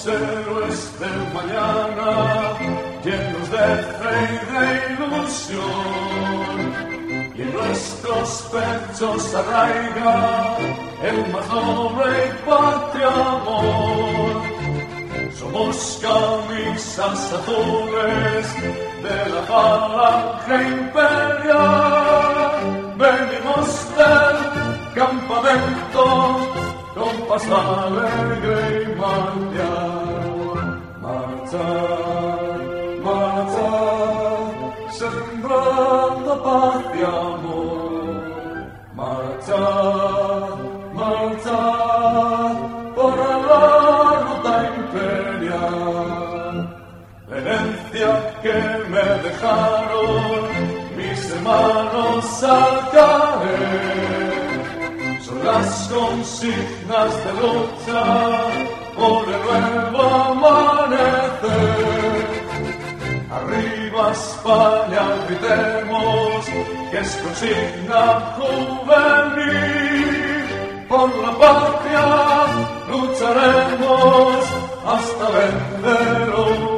héroes del mañana, llenos de fe y de ilusión, y en nuestros pechos arraiga el más noble y patrio amor. Somos camisas azules de la falange imperial, venimos del campamento con paz alegre y marcial. Marchar, marchar, sembrando paz y amor. Marchar, marchar, por la ruta imperial. La herencia que me dejaron mis hermanos al caer son las consignas de lucha por el nuevo amanecer. Arriba España, gritemos, que es consigna juvenil. Por la patria lucharemos hasta vencer.